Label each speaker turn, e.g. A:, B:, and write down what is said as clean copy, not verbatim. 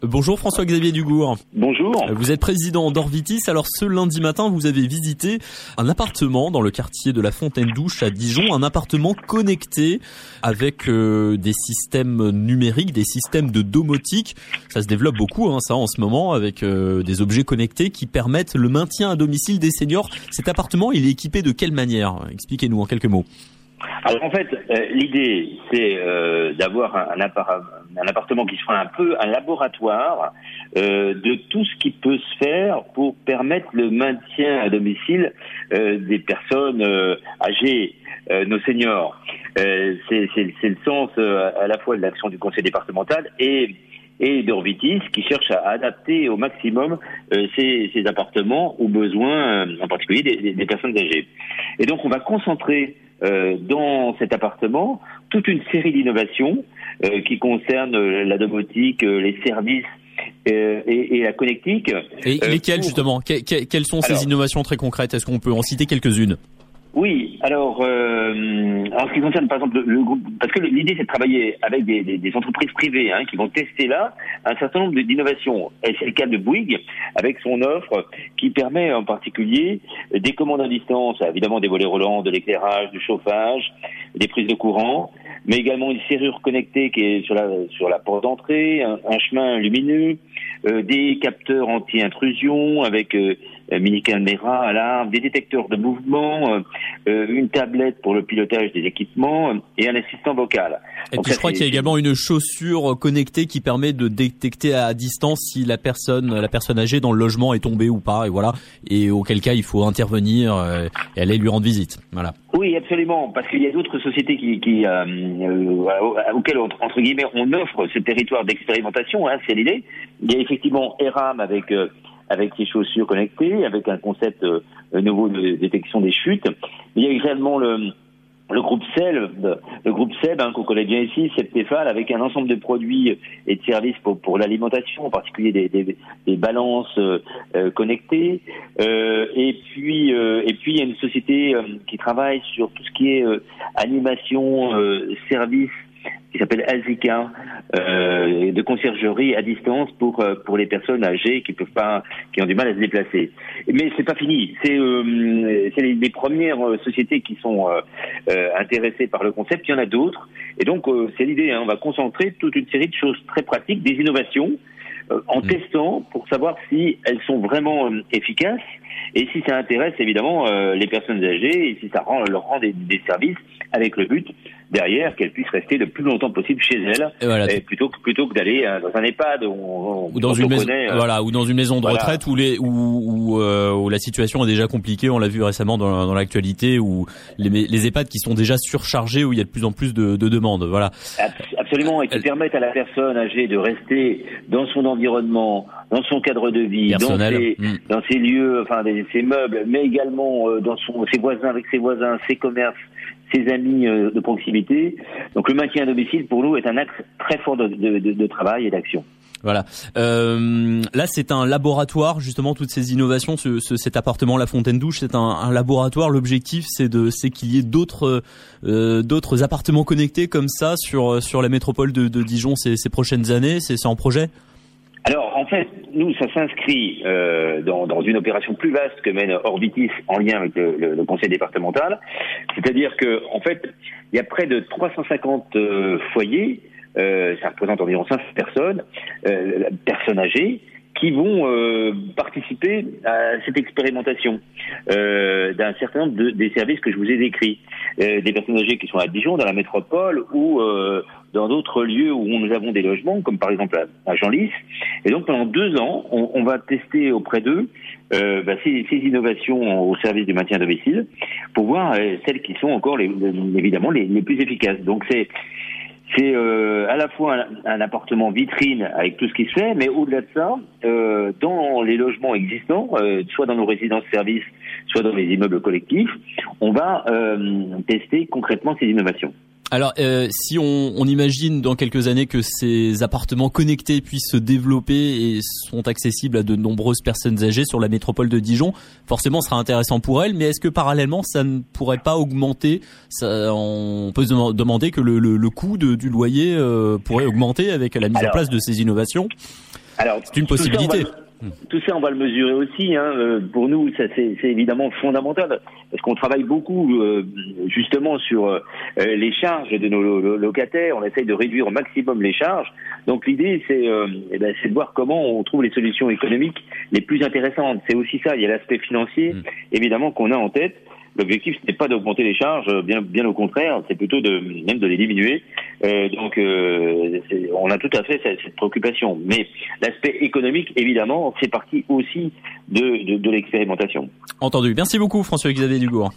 A: Bonjour François-Xavier Dugour.
B: Bonjour.
A: Vous êtes président d'Orvitis. Alors ce lundi matin, vous avez visité un appartement dans le quartier de la Fontaine-Douche à Dijon, un appartement connecté avec des systèmes numériques, des systèmes de domotique. Ça se développe beaucoup ça en ce moment avec des objets connectés qui permettent le maintien à domicile des seniors. Cet appartement, il est équipé de quelle manière? Expliquez-nous en quelques mots.
B: Alors en fait, l'idée, c'est d'avoir un appartement qui sera un peu un laboratoire de tout ce qui peut se faire pour permettre le maintien à domicile des personnes âgées, nos seniors. C'est le sens à la fois de l'action du conseil départemental et d'Orvitis qui cherche à adapter au maximum ces appartements aux besoins, en particulier des personnes âgées. Et donc on va concentrer dans cet appartement toute une série d'innovations qui concernent la domotique, les services et la connectique. Et
A: lesquelles justement? Quelles sont ces innovations très concrètes? Est-ce qu'on peut en citer quelques-unes?
B: Oui, alors ce qui concerne par exemple le groupe, parce que l'idée c'est de travailler avec des entreprises privées qui vont tester là un certain nombre d'innovations. Et c'est le cas de Bouygues avec son offre qui permet en particulier des commandes à distance, évidemment des volets roulants, de l'éclairage, du chauffage, des prises de courant, mais également une serrure connectée qui est sur la porte d'entrée, un chemin lumineux, des capteurs anti-intrusion avec mini-caméra, alarme, des détecteurs de mouvement, une tablette pour le pilotage des équipements et un assistant vocal.
A: Et puis je crois qu'il y a également une chaussure connectée qui permet de détecter à distance si la personne âgée dans le logement est tombée ou pas, et voilà, et auquel cas il faut intervenir et aller lui rendre visite. Voilà.
B: Oui, absolument, parce qu'il y a d'autres sociétés auxquelles entre guillemets on offre ce territoire d'expérimentation, c'est l'idée. Il y a effectivement ERAM avec ses chaussures connectées, avec un concept nouveau de détection des chutes. Il y a également le groupe SEB, qu'on connaît bien ici, SEB Tefal, avec un ensemble de produits et de services pour l'alimentation, en particulier des balances connectées. Et puis il y a une société qui travaille sur tout ce qui est animation, service, qui s'appelle Azika, de conciergerie à distance pour les personnes âgées qui ont du mal à se déplacer. Mais c'est pas fini. C'est les premières sociétés qui sont intéressées par le concept. Il y en a d'autres. Et donc c'est l'idée. On va concentrer toute une série de choses très pratiques, des innovations, en testant pour savoir si elles sont vraiment efficaces et si ça intéresse évidemment les personnes âgées et si ça leur rend des services avec le but derrière qu'elles puissent rester le plus longtemps possible chez elles, et plutôt que d'aller dans un EHPAD ou dans une
A: maison de retraite où la situation est déjà compliquée. On l'a vu récemment dans l'actualité, où les EHPAD qui sont déjà surchargés, où il y a de plus en plus de demandes. Voilà.
B: Absolument, et qui permettent à la personne âgée de rester dans son environnement, dans son cadre de vie, dans ses lieux, ses meubles, mais également dans ses voisins, avec ses voisins, ses commerces, ses amis de proximité. Donc le maintien à domicile pour nous est un axe très fort de travail et d'action.
A: Voilà. Là, c'est un laboratoire, justement, toutes ces innovations. Cet appartement, la Fontaine-Douche, c'est un laboratoire. L'objectif, c'est qu'il y ait d'autres appartements connectés comme ça sur la métropole de Dijon ces prochaines années. C'est en projet?
B: Alors, en fait, nous, ça s'inscrit dans une opération plus vaste que mène Orvitis en lien avec le conseil départemental. C'est-à-dire que, en fait, il y a près de 350 foyers, ça représente environ 5 personnes âgées, qui vont participer à cette expérimentation d'un certain nombre des services que je vous ai décrits. Des personnes âgées qui sont à Dijon, dans la métropole, ou dans d'autres lieux où nous avons des logements, comme par exemple à Genlis. Et donc pendant 2 ans, on va tester auprès d'eux ces innovations au service du maintien à domicile, pour voir celles qui sont encore évidemment les plus efficaces. Donc c'est à la fois un appartement vitrine avec tout ce qui se fait, mais au-delà de ça, dans les logements existants, soit dans nos résidences-services, soit dans les immeubles collectifs, on va tester concrètement ces innovations.
A: Alors, si on imagine dans quelques années que ces appartements connectés puissent se développer et sont accessibles à de nombreuses personnes âgées sur la métropole de Dijon, forcément, ce sera intéressant pour elles. Mais est-ce que parallèlement, ça ne pourrait pas augmenter? On peut se demander que le coût du loyer pourrait augmenter avec la mise en place de ces innovations. Alors, c'est une possibilité.
B: Tout ça, on va le mesurer aussi. Pour nous, ça c'est évidemment fondamental parce qu'on travaille beaucoup justement sur les charges de nos locataires. On essaye de réduire au maximum les charges. Donc l'idée, c'est de voir comment on trouve les solutions économiques les plus intéressantes. C'est aussi ça. Il y a l'aspect financier, évidemment, qu'on a en tête. L'objectif, ce n'est pas d'augmenter les charges, bien au contraire, c'est plutôt même de les diminuer. Donc, on a tout à fait cette préoccupation. Mais l'aspect économique, évidemment, fait partie aussi de l'expérimentation.
A: Entendu. Merci beaucoup, François-Xavier Dugourd.